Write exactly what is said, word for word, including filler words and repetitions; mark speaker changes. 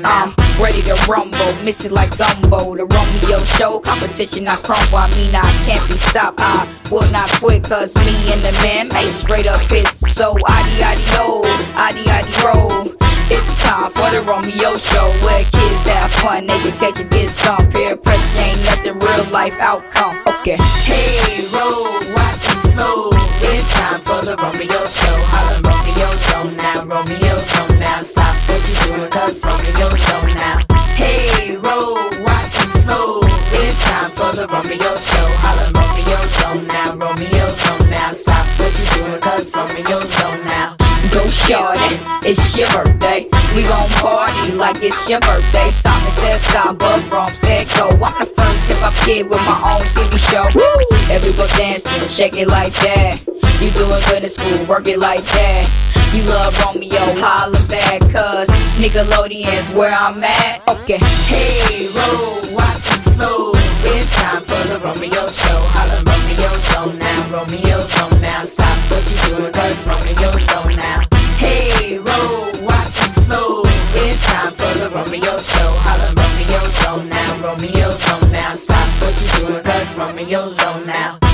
Speaker 1: now. I'm ready to rumble, missing like gumbo. The Romeo show, competition I crumble. I mean I can't be stopped, I will not quit. Cause me and the man made straight up hits. So addy addy yo, addy addy roll. It's time for the Romeo show, where kids have fun, education gets some. Peer pressure ain't nothing, real life outcome. Okay.
Speaker 2: Hey, roll, watch it flow. It's time for the Romeo show. Holla Romeo's on now, Romeo's on now. Stop what you doing, cause Romeo's on now. Hey, roll, watch it flow. It's time for the Romeo show. Holla Romeo's on now, Romeo's on now. Stop what you doing, cause Romeo's on now.
Speaker 1: Go shorty, it's your birthday. We gon' party like it's your birthday. Simon said stop, but Rome said go. I'm the first hip-hop kid with my own T V show. Woo! Everybody dance to it, shake it like that. You doing good in school, work it like that. You love Romeo, holla back, cause Nickelodeon's where I'm at. Okay.
Speaker 2: Hey, roll, watch it flow. It's time for the Romeo show. Holla Romeo's on now, Romeo's on now. Stop what you doing, cause Romeo's on now. Hey, roll, watch it flow. It's time for the Romeo show. Holla Romeo's on now, Romeo's on now. Stop what you doing, cause Romeo's on now.